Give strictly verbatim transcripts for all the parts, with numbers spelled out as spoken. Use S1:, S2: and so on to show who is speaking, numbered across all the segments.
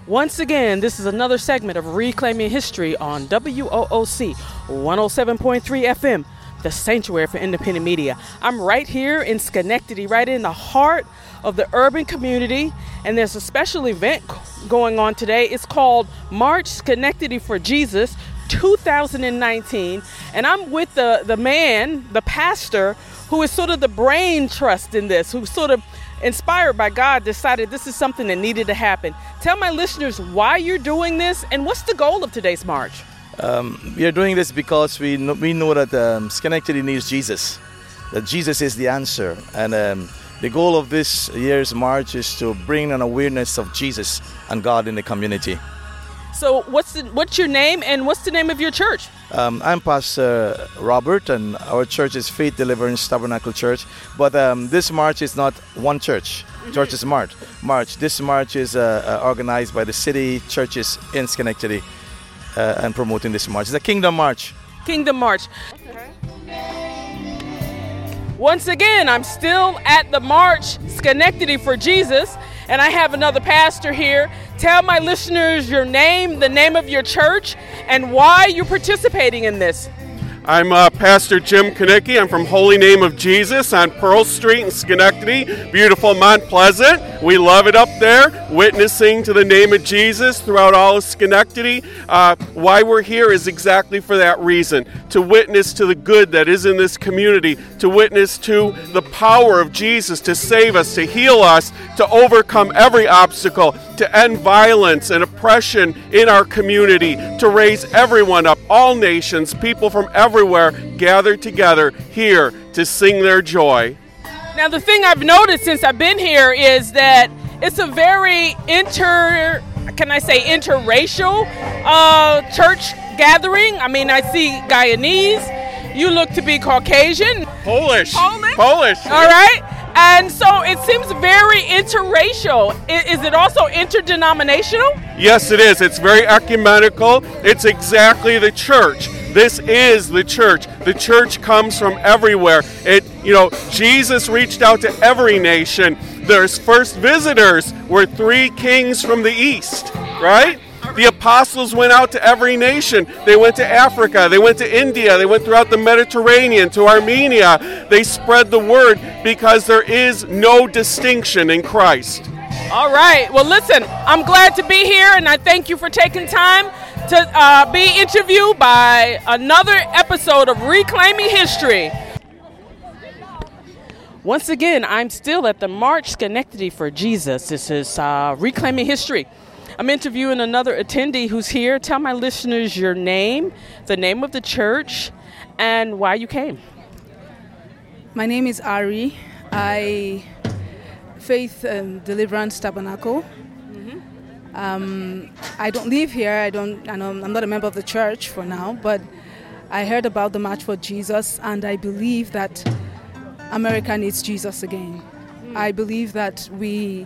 S1: Once again, this is another segment of Reclaiming History on W O O C one oh seven point three F M, the sanctuary for independent media. I'm right here in Schenectady, right in the heart of the urban community, and there's a special event going on today. It's called March Schenectady for Jesus two thousand nineteen, and I'm with the, the man, the pastor, who is sort of the brain trust in this, who sort of inspired by God decided this is something that needed to happen. Tell my listeners why you're doing this and what's the goal of today's march.
S2: Um, we are doing this because we know, we know that um, Schenectady needs Jesus, that Jesus is the answer. And um, the goal of this year's march is to bring an awareness of Jesus and God in the community.
S1: So what's the, what's your name and what's the name of your church?
S2: Um, I'm Pastor Robert, and our church is Faith Deliverance Tabernacle Church. But um, this march is not one church. Mm-hmm. Church is march. March. This march is uh, uh, organized by the city churches in Schenectady uh, and promoting this march. It's a Kingdom March.
S1: Kingdom March. Okay. Once again, I'm still at the March Schenectady for Jesus, and I have another pastor here. Tell my listeners your name, the name of your church, and why you're participating in this.
S3: I'm uh, Pastor Jim Kanicki. I'm from Holy Name of Jesus on Pearl Street in Schenectady, beautiful Mount Pleasant. We love it up there, witnessing to the name of Jesus throughout all of Schenectady. Uh, why we're here is exactly for that reason, to witness to the good that is in this community, to witness to the power of Jesus to save us, to heal us, to overcome every obstacle, to end violence and oppression in our community, to raise everyone up, all nations, people from everywhere gathered together here to sing their joy.
S1: Now, the thing I've noticed since I've been here is that it's a very inter, can I say interracial uh, church gathering. I mean, I see Guyanese. You look to be Caucasian.
S3: Polish.
S1: Polish.
S3: Polish.
S1: All right. And so it seems very interracial. Is it also interdenominational?
S3: Yes, it is. It's very ecumenical. It's exactly the church. This is the church. The church comes from everywhere. It, you know, Jesus reached out to every nation. There's first visitors were three kings from the east, right? The apostles went out to every nation. They went to Africa. They went to India. They went throughout the Mediterranean to Armenia. They spread the word because there is no distinction in Christ.
S1: All right. Well, listen, I'm glad to be here, and I thank you for taking time to uh, be interviewed by another episode of Reclaiming History. Once again, I'm still at the March Schenectady for Jesus. This is uh, Reclaiming History. I'm interviewing another attendee who's here. Tell my listeners your name, the name of the church, and why you came.
S4: My name is Ari. I Faith um, Deliverance Tabernacle. Mm-hmm. Um, I don't live here. I don't. I know I'm not a member of the church for now, but I heard about the March for Jesus, and I believe that America needs Jesus again. Mm. I believe that we.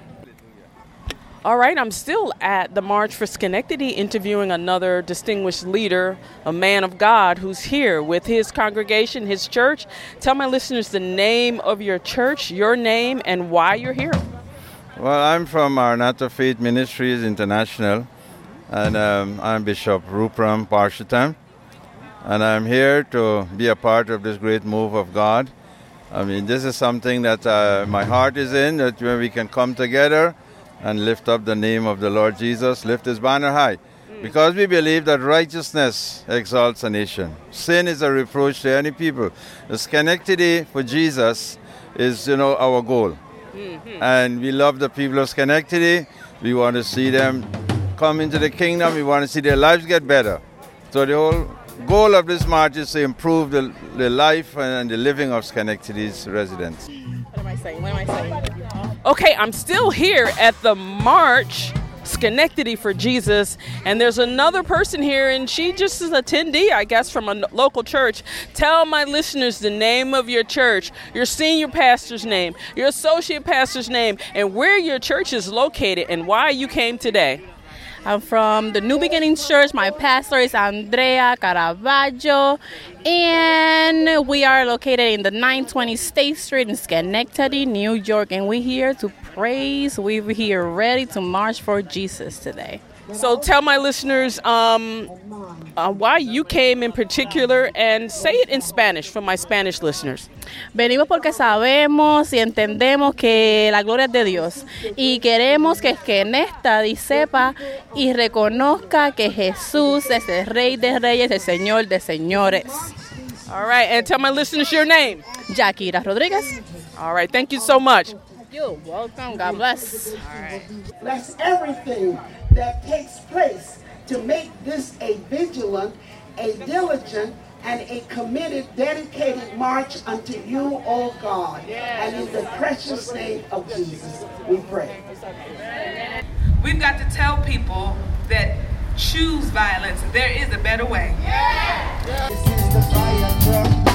S1: All right, I'm still at the March for Schenectady interviewing another distinguished leader, a man of God who's here with his congregation, his church. Tell my listeners the name of your church, your name, and why you're here.
S5: Well, I'm from Maranatha Faith Ministries International, and um, I'm Bishop Rupram Parshatam, and I'm here to be a part of this great move of God. I mean, this is something that uh, my heart is in, that where we can come together and lift up the name of the Lord Jesus, lift his banner high. Because we believe that righteousness exalts a nation. Sin is a reproach to any people. The Schenectady for Jesus is, you know, our goal. Mm-hmm. And we love the people of Schenectady. We want to see them come into the kingdom. We want to see their lives get better. So the whole goal of this march is to improve the, the life and the living of Schenectady's residents.
S1: What am I saying? What am I saying? Okay, I'm still here at the March Schenectady for Jesus, and there's another person here, and she just is an attendee, I guess, from a local church. Tell my listeners the name of your church, your senior pastor's name, your associate pastor's name, and where your church is located, and why you came today.
S6: I'm from the New Beginnings Church. My pastor is Andrea Caravaggio, and we are located in the nine twenty State Street in Schenectady, New York, and we're here to praise. We're here ready to march for Jesus today.
S1: So tell my listeners um, uh, why you came in particular, and say it in Spanish for my Spanish listeners.
S6: Venimos porque sabemos y entendemos que la gloria es de Dios y queremos que Schenectady sepa y reconozca que Jesús es el Rey de Reyes, el Señor de Señores.
S1: All right, and tell my listeners your name.
S6: Yakira Rodriguez.
S1: All right, thank you so much.
S6: You're welcome. God bless.
S1: All right.
S7: Bless everything that takes place to make this a vigilant, a diligent, and a committed, dedicated march unto you, O God. And in the precious name of Jesus, we pray.
S8: We've got to tell people that choose violence. There is a better way.
S7: This is the fire truck.